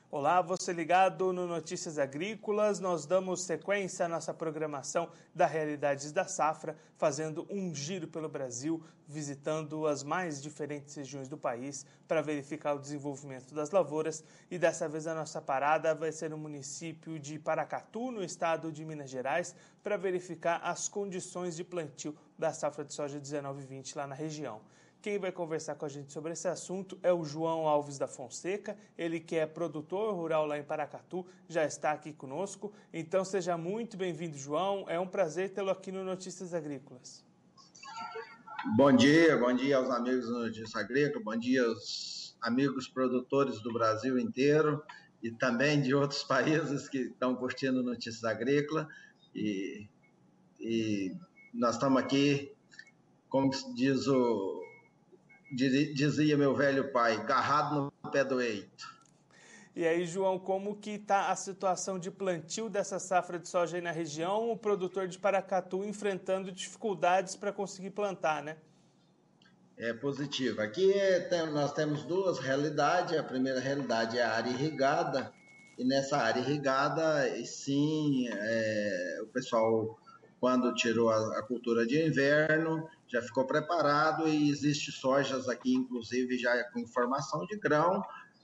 Olá, você ligado no Notícias Agrícolas. Nós damos sequência à nossa programação da Realidades da Safra, fazendo um giro pelo Brasil, visitando as mais diferentes regiões do país para verificar o desenvolvimento das lavouras. E dessa vez a nossa parada vai ser no município de Paracatu, no estado de Minas Gerais, para verificar as condições de plantio da safra de soja 19/20 lá na região. Quem vai conversar com a gente sobre esse assunto é o João Alves da Fonseca, ele que é produtor rural lá em Paracatu, já está aqui conosco. Então seja muito bem-vindo, João. É um prazer tê-lo aqui no Notícias Agrícolas. Bom dia aos amigos do Notícias Agrícolas, bom dia aos amigos produtores do Brasil inteiro e também de outros países que estão curtindo Notícias Agrícolas. E nós estamos aqui, como dizia meu velho pai, agarrado no pé do eito. E aí, João, como que está a situação de plantio dessa safra de soja aí na região? O produtor de Paracatu enfrentando dificuldades para conseguir plantar, né? É positivo. Aqui nós temos duas realidades. A primeira realidade é a área irrigada. E nessa área irrigada, sim, o pessoal, quando tirou a cultura de inverno, já ficou preparado e existe sojas aqui, inclusive, já com formação de grão,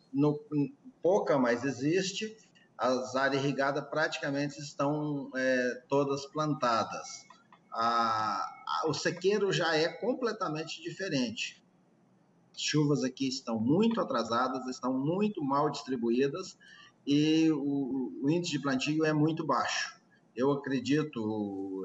pouca, mas existe. As áreas irrigadas praticamente estão todas plantadas. O sequeiro já é completamente diferente. As chuvas aqui estão muito atrasadas, estão muito mal distribuídas e o índice de plantio é muito baixo. Eu acredito,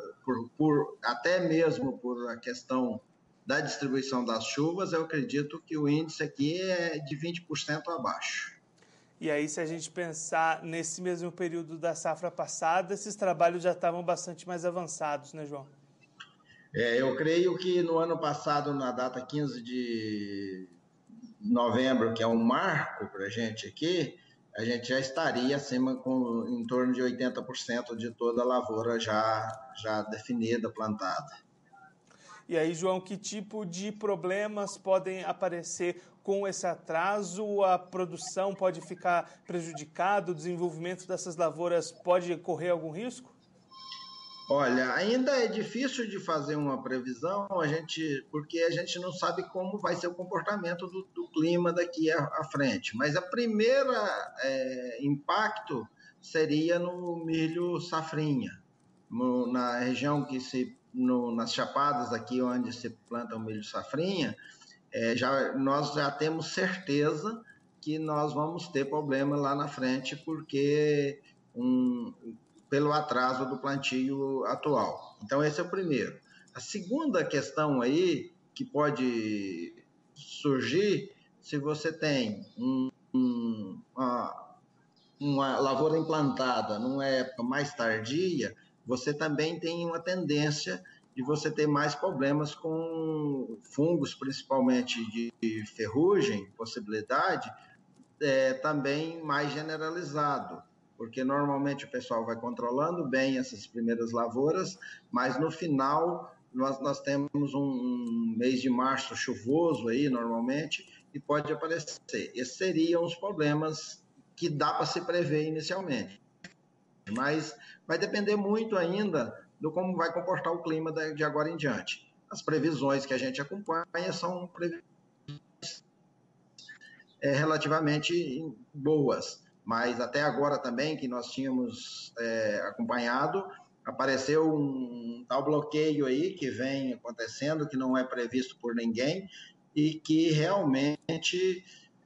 até mesmo por a questão da distribuição das chuvas, eu acredito que o índice aqui é de 20% abaixo. E aí, se a gente pensar nesse mesmo período da safra passada, esses trabalhos já estavam bastante mais avançados, né, João? Eu creio que no ano passado, na data 15 de novembro, que é um marco para a gente aqui, a gente já estaria acima em torno de 80% de toda a lavoura já definida, plantada. E aí, João, que tipo de problemas podem aparecer com esse atraso? A produção pode ficar prejudicada? O desenvolvimento dessas lavouras pode correr algum risco? Olha, ainda é difícil de fazer uma previsão, porque a gente não sabe como vai ser o comportamento do clima daqui à frente. Mas a primeira impacto seria no milho safrinha, na região nas chapadas aqui onde se planta o milho safrinha, nós já temos certeza que nós vamos ter problema lá na frente, porque pelo atraso do plantio atual. Então, esse é o primeiro. A segunda questão aí que pode surgir, se você tem uma lavoura implantada numa época mais tardia, você também tem uma tendência de você ter mais problemas com fungos, principalmente de ferrugem, possibilidade, também mais generalizado, porque normalmente o pessoal vai controlando bem essas primeiras lavouras, mas no final nós temos um mês de março chuvoso aí normalmente e pode aparecer. Esses seriam os problemas que dá para se prever inicialmente, mas vai depender muito ainda do como vai comportar o clima de agora em diante. As previsões que a gente acompanha são previsões relativamente boas, mas até agora também que nós tínhamos acompanhado, apareceu um tal bloqueio aí que vem acontecendo, que não é previsto por ninguém e que realmente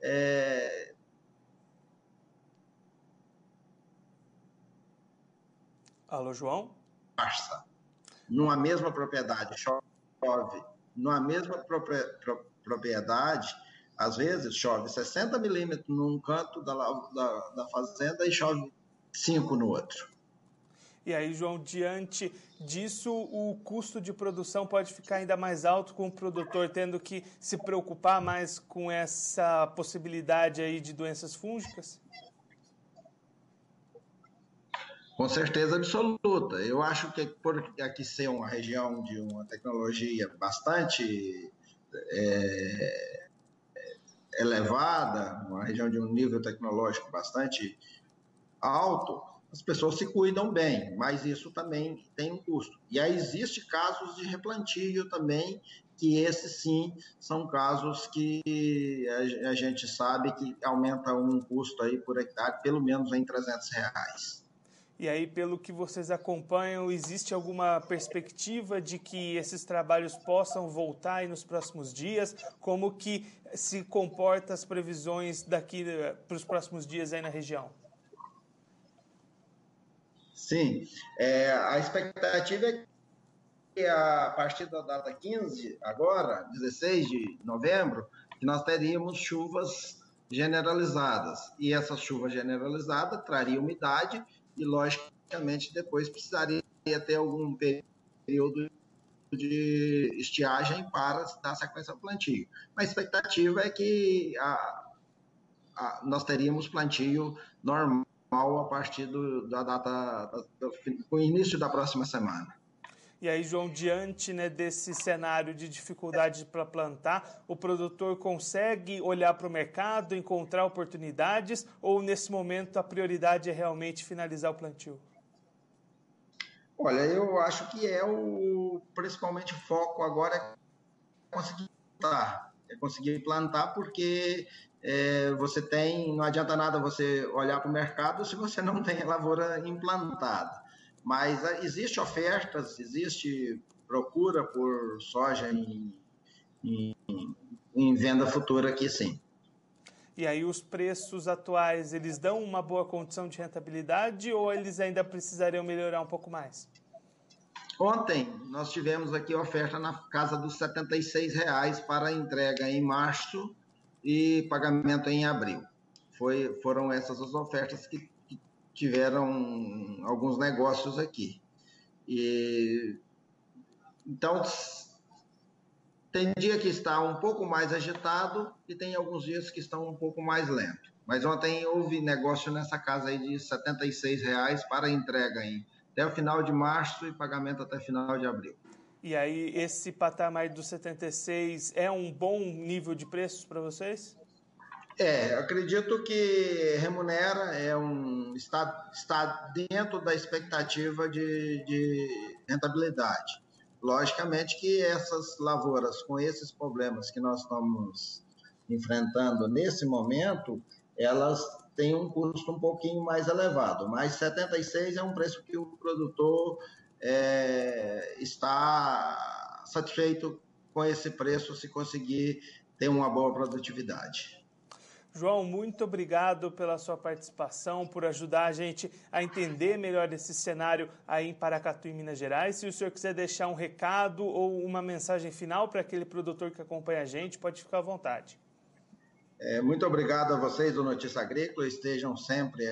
Alô, João? Numa mesma propriedade, chove, numa mesma propriedade, às vezes chove 60 milímetros num canto da fazenda e chove 5 no outro. E aí, João, diante disso, o custo de produção pode ficar ainda mais alto, com o produtor tendo que se preocupar mais com essa possibilidade aí de doenças fúngicas? Com certeza absoluta. Eu acho que por aqui ser uma região de uma tecnologia bastante elevada, uma região de um nível tecnológico bastante alto, as pessoas se cuidam bem, mas isso também tem um custo. E aí existe casos de replantio também, que esses sim são casos que a gente sabe que aumenta um custo aí por hectare, pelo menos em R$300. E aí, pelo que vocês acompanham, existe alguma perspectiva de que esses trabalhos possam voltar aí nos próximos dias? Como que se comportam as previsões daqui para os próximos dias aí na região? Sim, a expectativa é que a partir da data 15, agora, 16 de novembro, que nós teríamos chuvas generalizadas. E essa chuva generalizada traria umidade e, logicamente, depois precisaria ter algum período de estiagem para dar sequência ao plantio. Mas a expectativa é que nós teríamos plantio normal a partir da data, do início da próxima semana. E aí, João, diante, né, desse cenário de dificuldade para plantar, o produtor consegue olhar para o mercado, encontrar oportunidades, ou nesse momento a prioridade é realmente finalizar o plantio? Olha, eu acho que principalmente o foco agora é conseguir plantar, porque não adianta nada você olhar para o mercado se você não tem a lavoura implantada. Mas existe ofertas, existe procura por soja em venda futura aqui, sim. E aí os preços atuais, eles dão uma boa condição de rentabilidade ou eles ainda precisariam melhorar um pouco mais? Ontem nós tivemos aqui oferta na casa dos R$76 para entrega em março e pagamento em abril. Foram essas as ofertas que tiveram alguns negócios aqui. Então, tem dia que está um pouco mais agitado e tem alguns dias que estão um pouco mais lento. Mas ontem houve negócio nessa casa aí de R$76 para entrega até o final de março e pagamento até final de abril. E aí, esse patamar dos 76 é um bom nível de preços para vocês? Acredito que remunera, está dentro da expectativa de rentabilidade. Logicamente que essas lavouras, com esses problemas que nós estamos enfrentando nesse momento, elas têm um custo um pouquinho mais elevado, mas 76 é um preço que o produtor está satisfeito com esse preço se conseguir ter uma boa produtividade. João, muito obrigado pela sua participação, por ajudar a gente a entender melhor esse cenário aí em Paracatu, em Minas Gerais. Se o senhor quiser deixar um recado ou uma mensagem final para aquele produtor que acompanha a gente, pode ficar à vontade. Muito obrigado a vocês do Notícia Agrícola, estejam sempre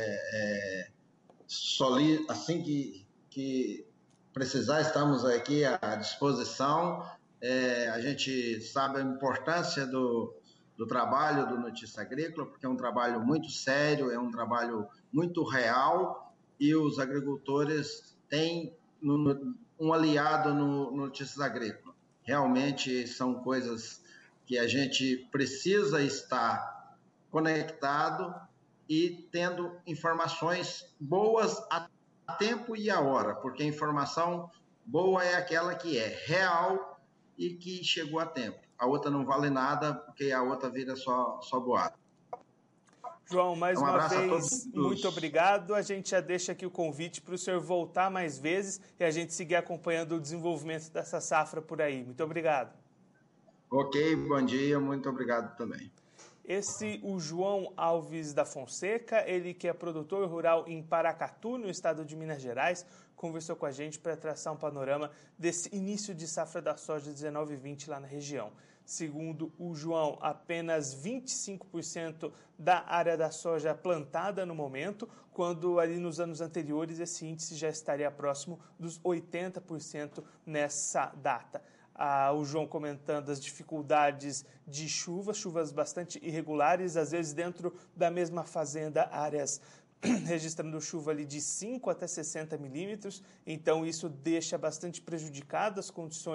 assim que precisar, estamos aqui à disposição. A gente sabe a importância do trabalho do Notícia Agrícola, porque é um trabalho muito sério, é um trabalho muito real, e os agricultores têm um aliado no Notícias Agrícola. Realmente são coisas que a gente precisa estar conectado e tendo informações boas a tempo e a hora, porque a informação boa é aquela que é real e que chegou a tempo. A outra não vale nada, porque a outra vira só boato. João, mais uma vez, muito obrigado. A gente já deixa aqui o convite para o senhor voltar mais vezes e a gente seguir acompanhando o desenvolvimento dessa safra por aí. Muito obrigado. Ok, bom dia, muito obrigado também. O João Alves da Fonseca, ele que é produtor rural em Paracatu, no estado de Minas Gerais, conversou com a gente para traçar um panorama desse início de safra da soja 19/20 lá na região. Segundo o João, apenas 25% da área da soja plantada no momento, quando ali nos anos anteriores esse índice já estaria próximo dos 80% nessa data. O João comentando as dificuldades de chuvas bastante irregulares, às vezes dentro da mesma fazenda, áreas registrando chuva ali de 5 até 60 milímetros, então isso deixa bastante prejudicadas as condições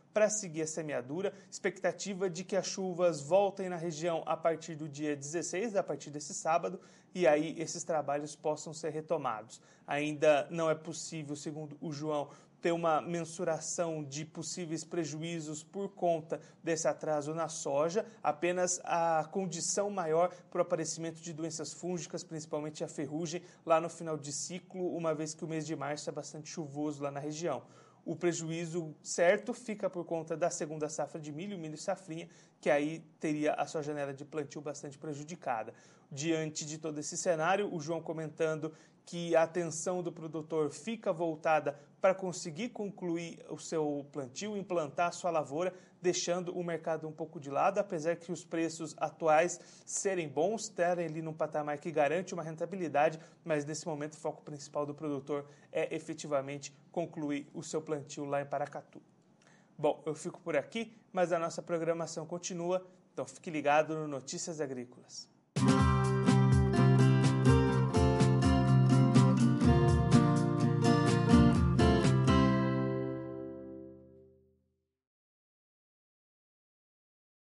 para seguir a semeadura. Expectativa de que as chuvas voltem na região a partir do dia 16, a partir desse sábado, e aí esses trabalhos possam ser retomados. Ainda não é possível, segundo o João, ter uma mensuração de possíveis prejuízos por conta desse atraso na soja, apenas a condição maior para o aparecimento de doenças fúngicas, principalmente a ferrugem, lá no final de ciclo, uma vez que o mês de março é bastante chuvoso lá na região. O prejuízo certo fica por conta da segunda safra de milho, milho safrinha, que aí teria a sua janela de plantio bastante prejudicada. Diante de todo esse cenário, o João comentando que a atenção do produtor fica voltada para conseguir concluir o seu plantio, implantar a sua lavoura, deixando o mercado um pouco de lado, apesar que os preços atuais serem bons, estarem ali num patamar que garante uma rentabilidade, mas nesse momento o foco principal do produtor é efetivamente concluir o seu plantio lá em Paracatu. Bom, eu fico por aqui, mas a nossa programação continua, então fique ligado no Notícias Agrícolas.